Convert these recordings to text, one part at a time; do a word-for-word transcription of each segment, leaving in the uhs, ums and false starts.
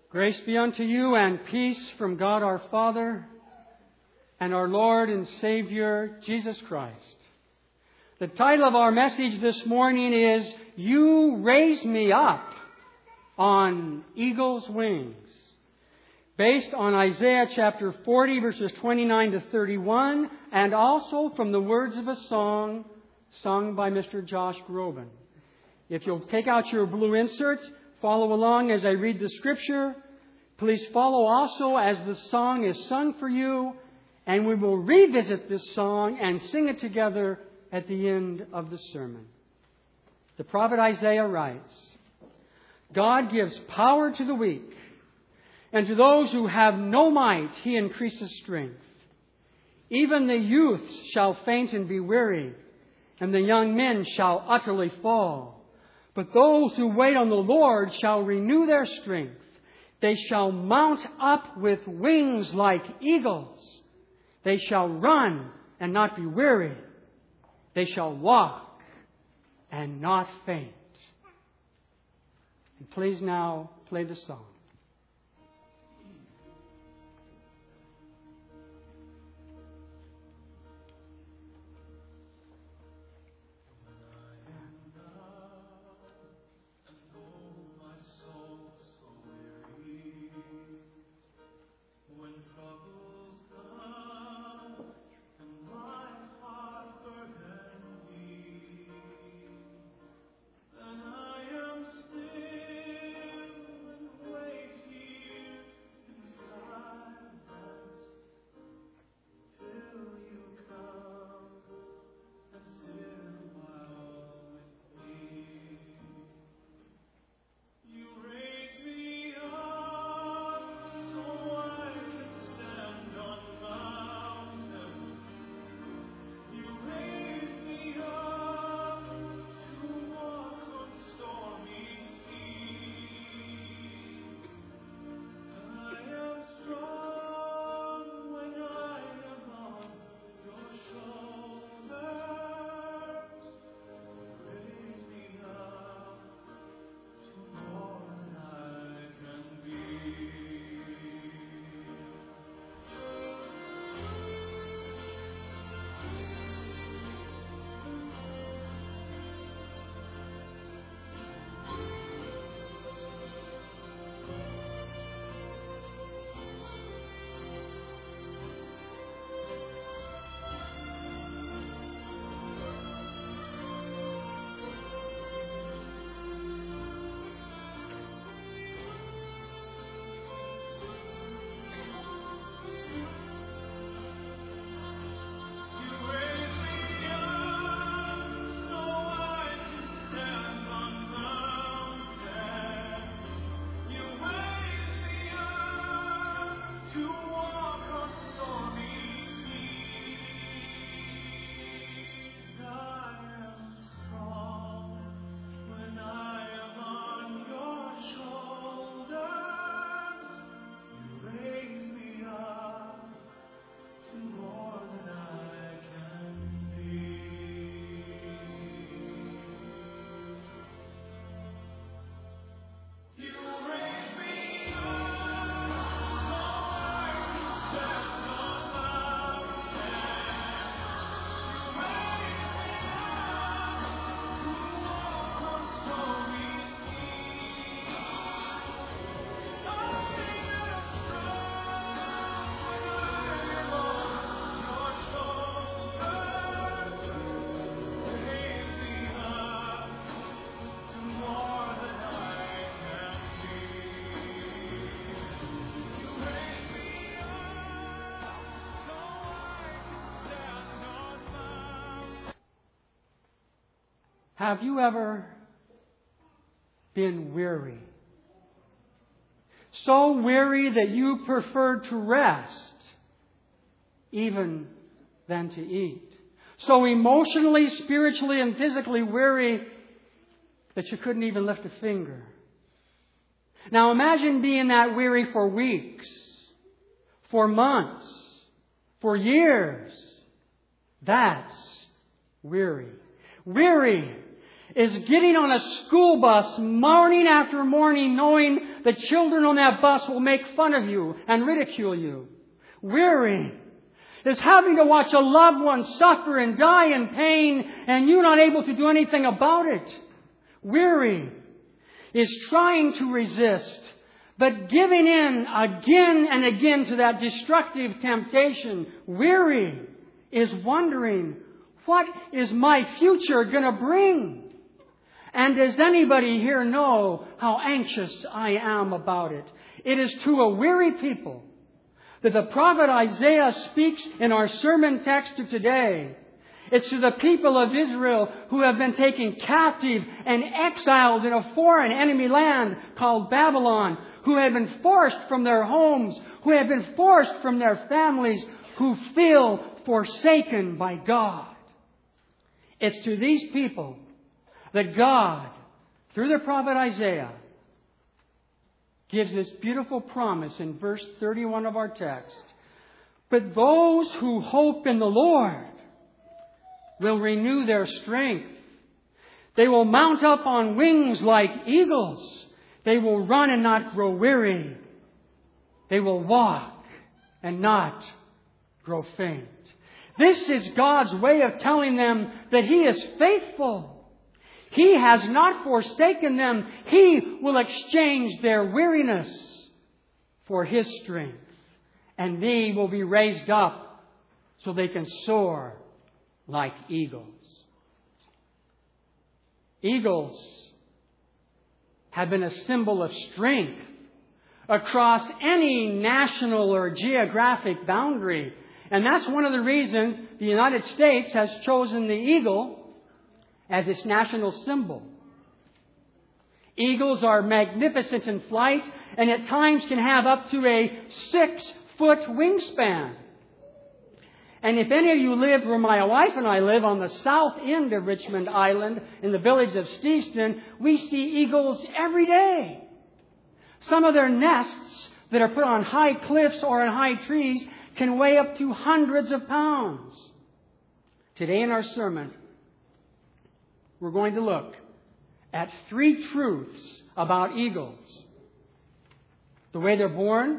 Grace be unto you and peace from God our Father and our Lord and Savior, Jesus Christ. The title of our message this morning is, You Raise Me Up on Eagle's Wings, based on Isaiah chapter forty, verses twenty-nine to thirty-one, and also from the words of a song sung by Mister Josh Groban. If you'll take out your blue insert, follow along as I read the Scripture. Please follow also as the song is sung for you, and we will revisit this song and sing it together at the end of the sermon. The prophet Isaiah writes, God gives power to the weak, and to those who have no might He increases strength. Even the youths shall faint and be weary, and the young men shall utterly fall. But those who wait on the Lord shall renew their strength. They shall mount up with wings like eagles. They shall run and not be weary. They shall walk and not faint. And please now play the song. Have you ever been weary? So weary that you preferred to rest even than to eat. So emotionally, spiritually, and physically weary that you couldn't even lift a finger. Now imagine being that weary for weeks, for months, for years. That's weary. Weary is getting on a school bus morning after morning knowing the children on that bus will make fun of you and ridicule you. Weary is having to watch a loved one suffer and die in pain and you're not able to do anything about it. Weary is trying to resist, but giving in again and again to that destructive temptation. Weary is wondering, what is my future going to bring? And does anybody here know how anxious I am about it? It is to a weary people that the prophet Isaiah speaks in our sermon text of today. It's to the people of Israel who have been taken captive and exiled in a foreign enemy land called Babylon, who have been forced from their homes, who have been forced from their families, who feel forsaken by God. It's to these people that God, through the prophet Isaiah, gives this beautiful promise in verse thirty-one of our text. But those who hope in the Lord will renew their strength. They will mount up on wings like eagles. They will run and not grow weary. They will walk and not grow faint. This is God's way of telling them that He is faithful. He has not forsaken them. He will exchange their weariness for His strength. And they will be raised up so they can soar like eagles. Eagles have been a symbol of strength across any national or geographic boundary. And that's one of the reasons the United States has chosen the eagle as its national symbol. Eagles are magnificent in flight and at times can have up to a six-foot wingspan. And if any of you live where my wife and I live, on the south end of Richmond Island, in the village of Steveston, we see eagles every day. Some of their nests that are put on high cliffs or in high trees can weigh up to hundreds of pounds. Today in our sermon, we're going to look at three truths about eagles. The way they're born,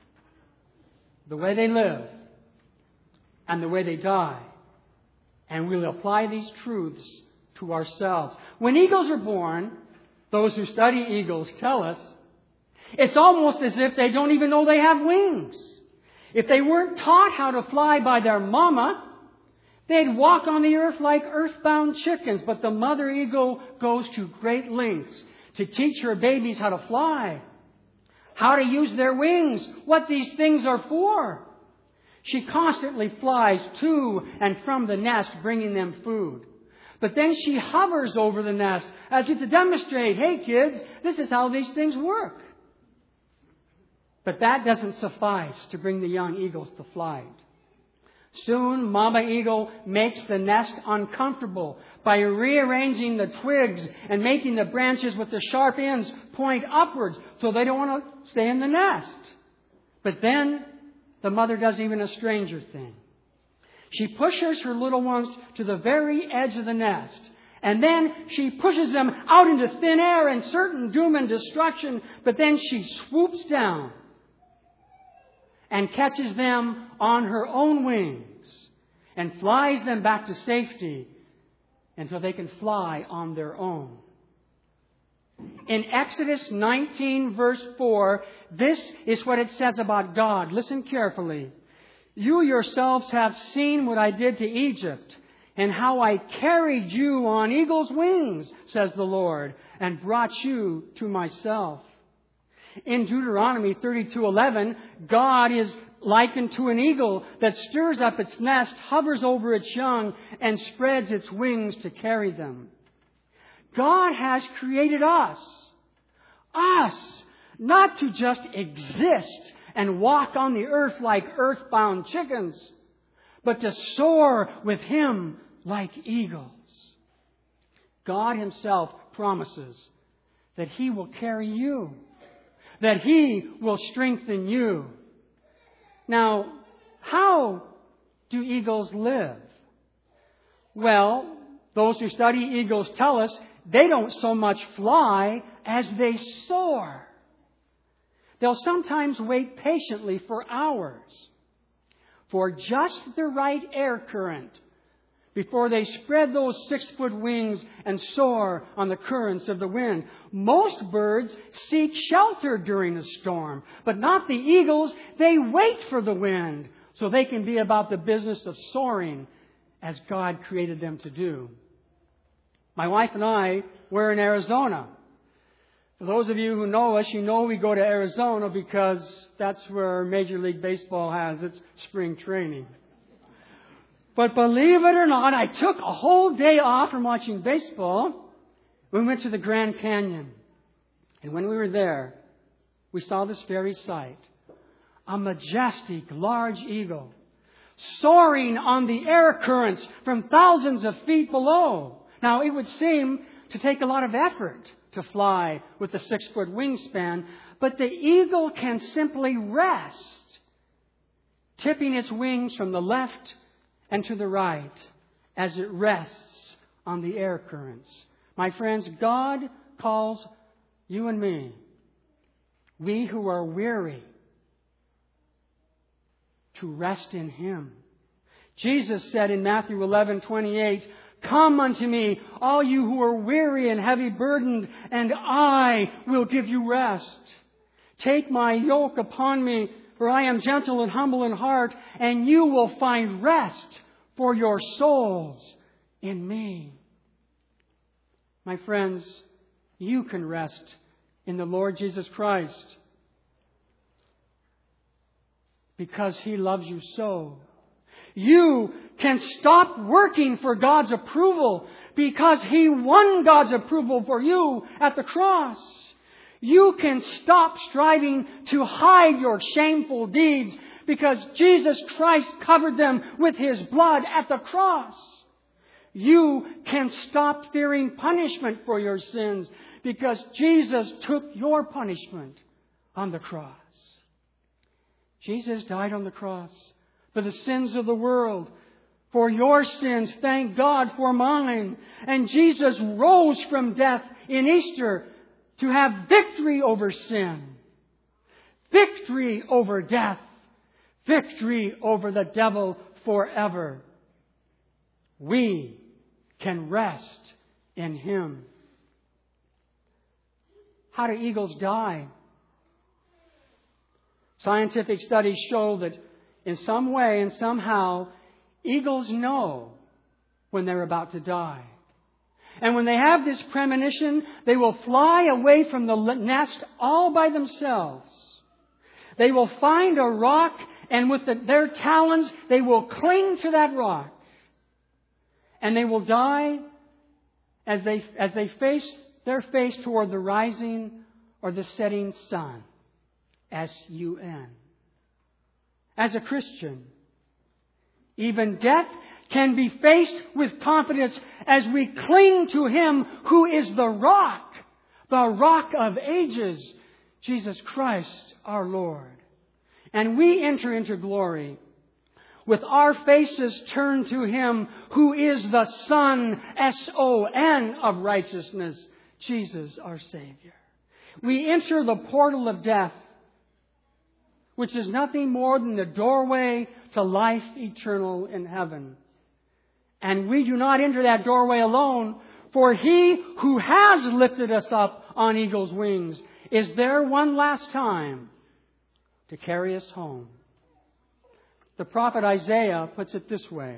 the way they live, and the way they die. And we'll apply these truths to ourselves. When eagles are born, those who study eagles tell us, it's almost as if they don't even know they have wings. If they weren't taught how to fly by their mama, they'd walk on the earth like earthbound chickens. But the mother eagle goes to great lengths to teach her babies how to fly, how to use their wings, what these things are for. She constantly flies to and from the nest, bringing them food. But then she hovers over the nest as if to demonstrate, hey kids, this is how these things work. But that doesn't suffice to bring the young eagles to flight. Soon, Mama Eagle makes the nest uncomfortable by rearranging the twigs and making the branches with the sharp ends point upwards so they don't want to stay in the nest. But then, the mother does even a stranger thing. She pushes her little ones to the very edge of the nest. And then she pushes them out into thin air in certain doom and destruction. But then she swoops down and catches them on her own wings and flies them back to safety until they can fly on their own. In Exodus nineteen, verse four, this is what it says about God. Listen carefully. You yourselves have seen what I did to Egypt and how I carried you on eagle's wings, says the Lord, and brought you to myself. In Deuteronomy thirty-two eleven, God is likened to an eagle that stirs up its nest, hovers over its young, and spreads its wings to carry them. God has created us, us, not to just exist and walk on the earth like earthbound chickens, but to soar with Him like eagles. God Himself promises that He will carry you, that He will strengthen you. Now, how do eagles live? Well, those who study eagles tell us they don't so much fly as they soar. They'll sometimes wait patiently for hours for just the right air current before they spread those six-foot wings and soar on the currents of the wind. Most birds seek shelter during a storm, but not the eagles. They wait for the wind so they can be about the business of soaring as God created them to do. My wife and I were in Arizona. For those of you who know us, you know we go to Arizona because that's where Major League Baseball has its spring training. But believe it or not, I took a whole day off from watching baseball. We went to the Grand Canyon. And when we were there, we saw this very sight. A majestic, large eagle soaring on the air currents from thousands of feet below. Now, it would seem to take a lot of effort to fly with a six-foot wingspan, but the eagle can simply rest, tipping its wings from the left and to the right as it rests on the air currents. My friends, God calls you and me, we who are weary, to rest in Him. Jesus said in Matthew eleven twenty-eight, "Come unto me, all you who are weary and heavy burdened, and I will give you rest. Take my yoke upon me, for I am gentle and humble in heart, and you will find rest for your souls in me." My friends, you can rest in the Lord Jesus Christ because He loves you so. You can stop working for God's approval because He won God's approval for you at the cross. You can stop striving to hide your shameful deeds because Jesus Christ covered them with His blood at the cross. You can stop fearing punishment for your sins because Jesus took your punishment on the cross. Jesus died on the cross for the sins of the world, for your sins, thank God, for mine. And Jesus rose from death in Easter to have victory over sin, victory over death, victory over the devil forever. We can rest in Him. How do eagles die? Scientific studies show that in some way and somehow, eagles know when they're about to die. And when they have this premonition, they will fly away from the nest all by themselves. They will find a rock, and with the, their talons, they will cling to that rock. And they will die as they, as they face their face toward the rising or the setting sun. S U N. As a Christian, even death can be faced with confidence as we cling to Him who is the rock, the rock of ages, Jesus Christ our Lord. And we enter into glory with our faces turned to Him who is the Son, S O N, of righteousness, Jesus our Savior. We enter the portal of death, which is nothing more than the doorway to life eternal in heaven. And we do not enter that doorway alone, for He who has lifted us up on eagle's wings is there one last time to carry us home. The prophet Isaiah puts it this way: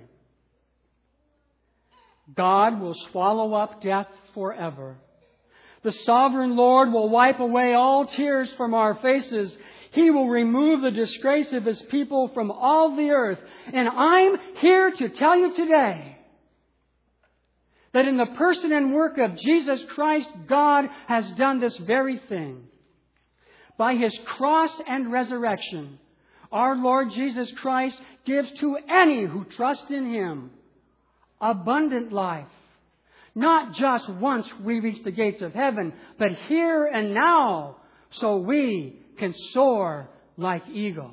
God will swallow up death forever. The sovereign Lord will wipe away all tears from our faces. He will remove the disgrace of His people from all the earth. And I'm here to tell you today that in the person and work of Jesus Christ, God has done this very thing. By His cross and resurrection, our Lord Jesus Christ gives to any who trust in Him abundant life. Not just once we reach the gates of heaven, but here and now, so we can soar like eagles.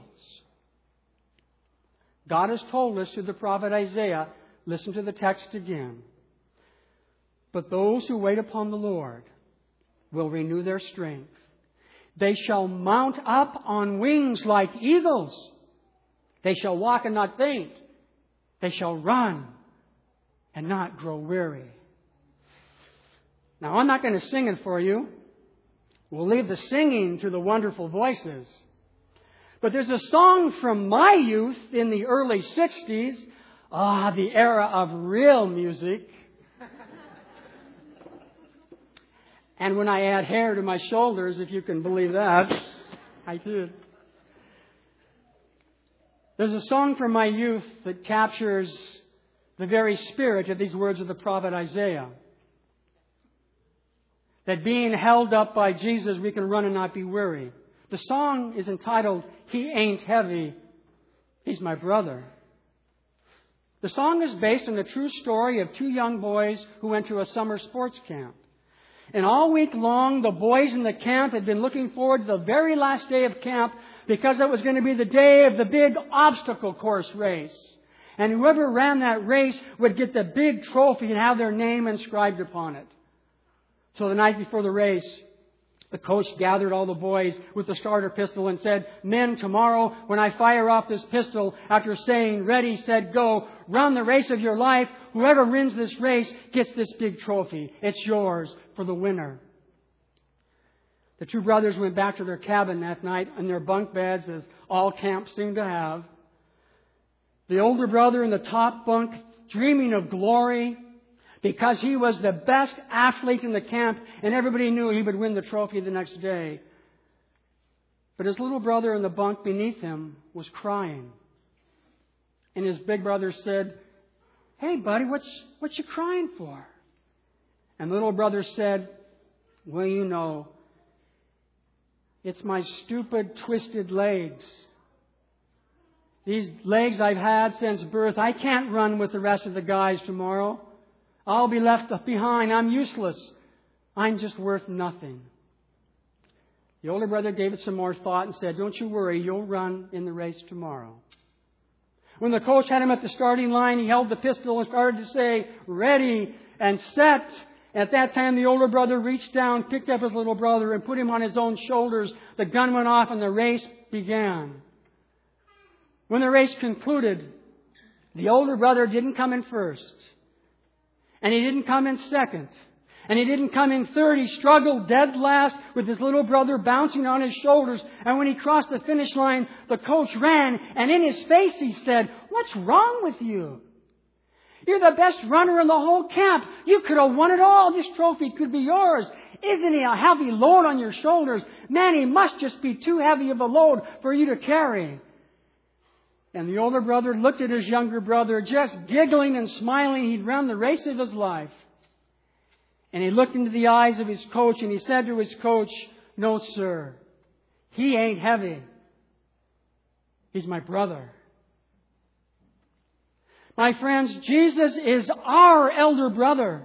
God has told us through the prophet Isaiah, listen to the text again. But those who wait upon the Lord will renew their strength. They shall mount up on wings like eagles. They shall walk and not faint. They shall run and not grow weary. Now, I'm not going to sing it for you. We'll leave the singing to the wonderful voices. But there's a song from my youth in the early sixties. Ah, the era of real music. And when I add hair to my shoulders, if you can believe that, I did. There's a song from my youth that captures the very spirit of these words of the prophet Isaiah. That being held up by Jesus, we can run and not be weary. The song is entitled, He Ain't Heavy, He's My Brother. The song is based on the true story of two young boys who went to a summer sports camp. And all week long, the boys in the camp had been looking forward to the very last day of camp because it was going to be the day of the big obstacle course race. And whoever ran that race would get the big trophy and have their name inscribed upon it. So the night before the race, the coach gathered all the boys with the starter pistol and said, "Men, tomorrow when I fire off this pistol, after saying ready, set, go, run the race of your life. Whoever wins this race gets this big trophy. It's yours for the winner." The two brothers went back to their cabin that night in their bunk beds, as all camps seem to have. The older brother in the top bunk, dreaming of glory, because he was the best athlete in the camp and everybody knew he would win the trophy the next day. But his little brother in the bunk beneath him was crying. And his big brother said, "Hey, buddy, what's, what you crying for?" And the little brother said, "Well, you know, it's my stupid, twisted legs. These legs I've had since birth, I can't run with the rest of the guys tomorrow. I'll be left behind. I'm useless. I'm just worth nothing." The older brother gave it some more thought and said, "Don't you worry, you'll run in the race tomorrow." When the coach had him at the starting line, he held the pistol and started to say, "Ready and set." At that time, the older brother reached down, picked up his little brother, and put him on his own shoulders. The gun went off and the race began. When the race concluded, the older brother didn't come in first. And he didn't come in second. And he didn't come in third. He struggled dead last with his little brother bouncing on his shoulders. And when he crossed the finish line, the coach ran. And in his face he said, "What's wrong with you? You're the best runner in the whole camp. You could have won it all. This trophy could be yours. Isn't he a heavy load on your shoulders? Man, he must just be too heavy of a load for you to carry." And the older brother looked at his younger brother, just giggling and smiling. He'd run the race of his life. And he looked into the eyes of his coach and he said to his coach, "No, sir, he ain't heavy. He's my brother." My friends, Jesus is our elder brother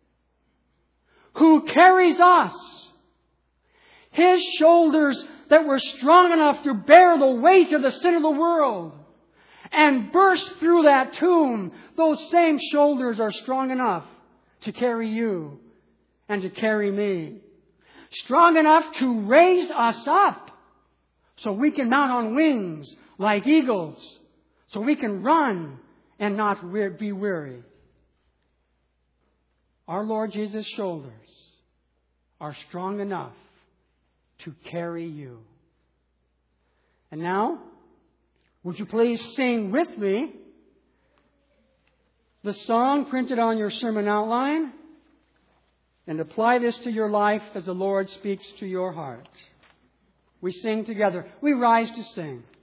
who carries us. His shoulders that were strong enough to bear the weight of the sin of the world and burst through that tomb, those same shoulders are strong enough to carry you and to carry me. Strong enough to raise us up so we can mount on wings like eagles, so we can run and not be weary. Our Lord Jesus' shoulders are strong enough to carry you. And now, would you please sing with me the song printed on your sermon outline and apply this to your life as the Lord speaks to your heart. We sing together. We rise to sing.